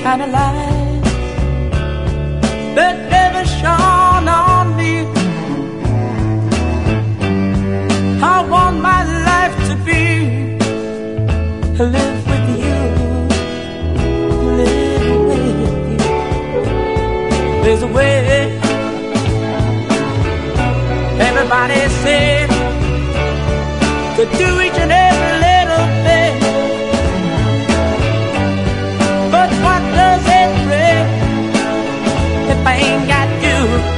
kind of light that never shone on me. I want my life to be live with you, live with you. There's a way. Everybody said to do each and every little thing, but what does it bring if I ain't got you?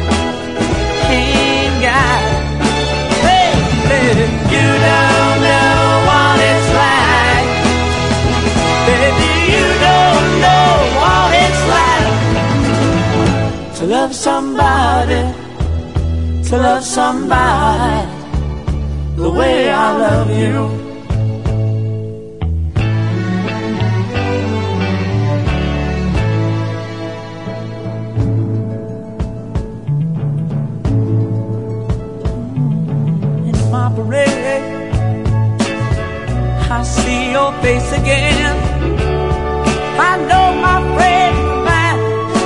Ain't got. Hey, baby, you don't know what it's like. Baby, you don't know what it's like to love somebody, to love somebody the way I love you. In my parade, I see your face again. I know my friend of mine.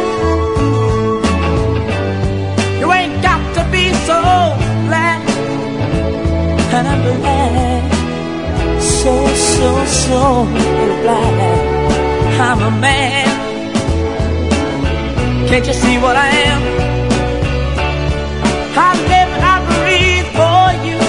You ain't got to be so glad. And I'm glad, so glad I'm a man. Can't you see what I am? I live and I breathe for you.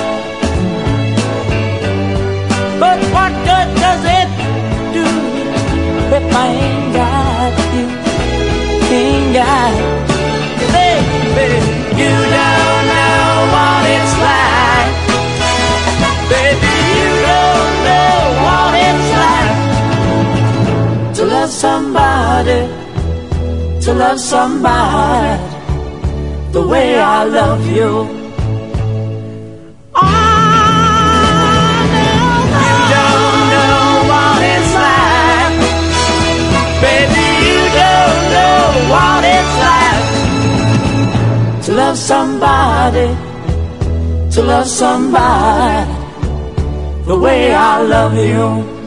But what good does it do if I ain't got you? Ain't got you, baby. You don't know what it's like. Baby, you don't know what it's like to love somebody, to love somebody the way I love you. Oh, no, you don't know what it's like. Baby, you don't know what it's like to love somebody, to love somebody the way I love you.